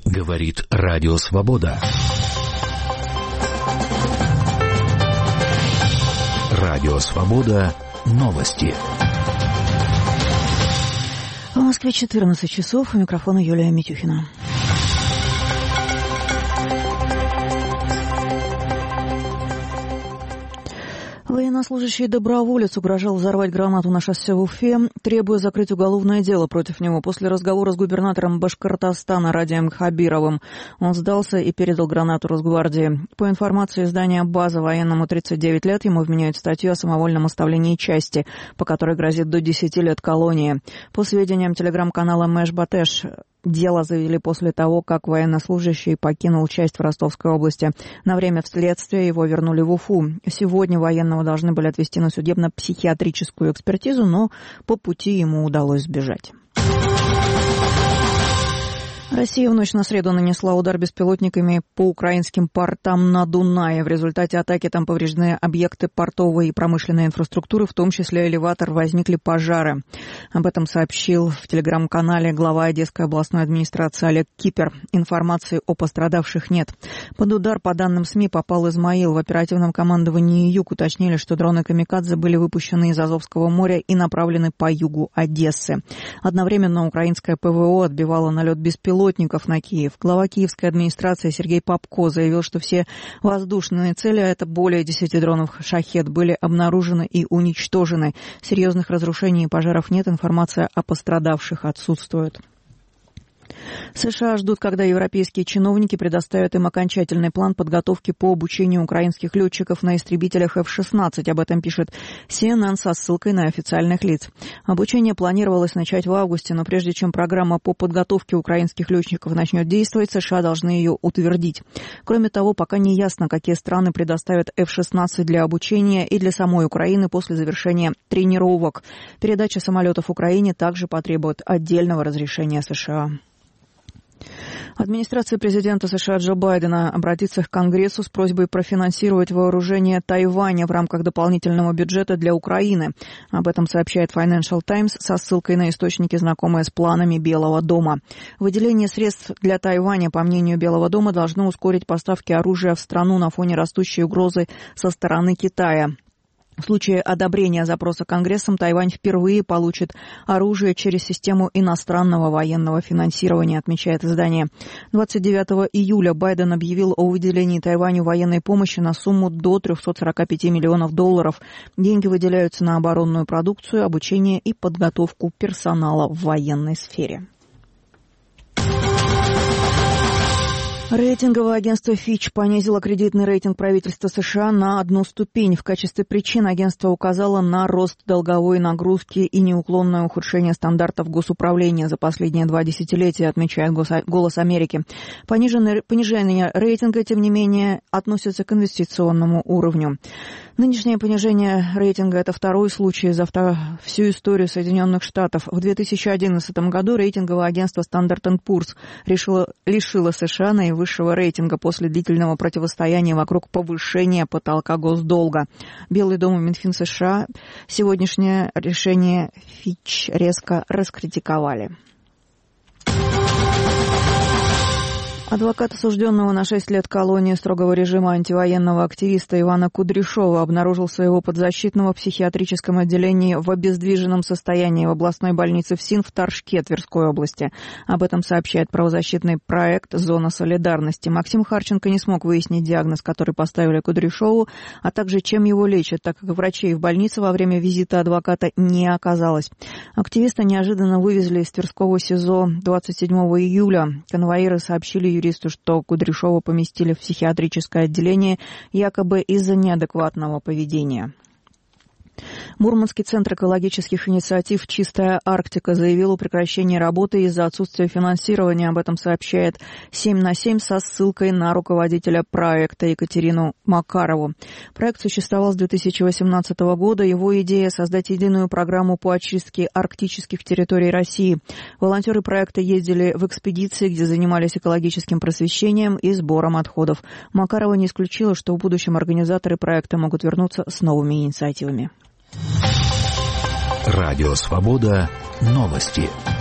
Говорит Радио Свобода. Радио Свобода. Новости. В Москве 14 часов. У микрофона Юлия Митюхина. Военнослужащий доброволец угрожал взорвать гранату на шоссе в Уфе, требуя закрыть уголовное дело против него. После разговора с губернатором Башкортостана Радием Хабировым он сдался и передал гранату Росгвардии. По информации издания «База», военному 39 лет, ему вменяют статью о самовольном оставлении части, по которой грозит до 10 лет колонии. По сведениям телеграм-канала «Мэш Батеш», дело завели после того, как военнослужащий покинул часть в Ростовской области. На время следствия его вернули в Уфу. Сегодня военного должны были отвезти на судебно-психиатрическую экспертизу, но по пути ему удалось сбежать. Россия в ночь на среду нанесла удар беспилотниками по украинским портам на Дунае. В результате атаки там повреждены объекты портовой и промышленной инфраструктуры, в том числе элеватор, возникли пожары. Об этом сообщил в телеграм-канале глава Одесской областной администрации Олег Кипер. Информации о пострадавших нет. Под удар, по данным СМИ, попал Измаил. В оперативном командовании «Юг» уточнили, что дроны «Камикадзе» были выпущены из Азовского моря и направлены по югу Одессы. Одновременно украинское ПВО отбивало налет беспилотников на Киев. Глава киевской администрации Сергей Попко заявил, что все воздушные цели, а это более 10 дронов «Шахед», были обнаружены и уничтожены. Серьезных разрушений и пожаров нет, информация о пострадавших отсутствует. США ждут, когда европейские чиновники предоставят им окончательный план подготовки по обучению украинских летчиков на истребителях F-16. Об этом пишет CNN со ссылкой на официальных лиц. Обучение планировалось начать в августе, но прежде чем программа по подготовке украинских летчиков начнет действовать, США должны ее утвердить. Кроме того, пока не ясно, какие страны предоставят F-16 для обучения и для самой Украины после завершения тренировок. Передача самолетов Украине также потребует отдельного разрешения США. Администрация президента США Джо Байдена обратится к Конгрессу с просьбой профинансировать вооружение Тайваня в рамках дополнительного бюджета для Украины. Об этом сообщает Financial Times со ссылкой на источники, знакомые с планами Белого дома. Выделение средств для Тайваня, по мнению Белого дома, должно ускорить поставки оружия в страну на фоне растущей угрозы со стороны Китая. В случае одобрения запроса Конгрессом Тайвань впервые получит оружие через систему иностранного военного финансирования, отмечает издание. 29 июля Байден объявил о выделении Тайваню военной помощи на сумму до $345 миллионов. Деньги выделяются на оборонную продукцию, обучение и подготовку персонала в военной сфере. Рейтинговое агентство Fitch понизило кредитный рейтинг правительства США на 1 ступень. В качестве причин агентство указало на рост долговой нагрузки и неуклонное ухудшение стандартов госуправления за последние 2 десятилетия, отмечает «Голос Америки». Понижение рейтинга, тем не менее, относится к инвестиционному уровню. Нынешнее понижение рейтинга – это второй случай за всю историю Соединенных Штатов. В 2011 году рейтинговое агентство Standard & Poor's лишило США наивысшего рейтинга после длительного противостояния вокруг повышения потолка госдолга. Белый дом и Минфин США сегодняшнее решение Fitch резко раскритиковали. Адвокат осужденного на 6 лет колонии строгого режима антивоенного активиста Ивана Кудряшова обнаружил своего подзащитного в психиатрическом отделении в обездвиженном состоянии в областной больнице ФСИН в Торжке Тверской области. Об этом сообщает правозащитный проект «Зона солидарности». Максим Харченко не смог выяснить диагноз, который поставили Кудряшову, а также чем его лечат, так как врачей в больнице во время визита адвоката не оказалось. Активиста неожиданно вывезли из Тверского СИЗО 27 июля. Конвоиры сообщили юристу, что Кудряшова поместили в психиатрическое отделение якобы из-за неадекватного поведения. Мурманский центр экологических инициатив «Чистая Арктика» заявил о прекращении работы из-за отсутствия финансирования. Об этом сообщает 7 на 7 со ссылкой на руководителя проекта Екатерину Макарову. Проект существовал с 2018 года. Его идея – создать единую программу по очистке арктических территорий России. Волонтеры проекта ездили в экспедиции, где занимались экологическим просвещением и сбором отходов. Макарова не исключила, что в будущем организаторы проекта могут вернуться с новыми инициативами. Радио Свобода. Новости.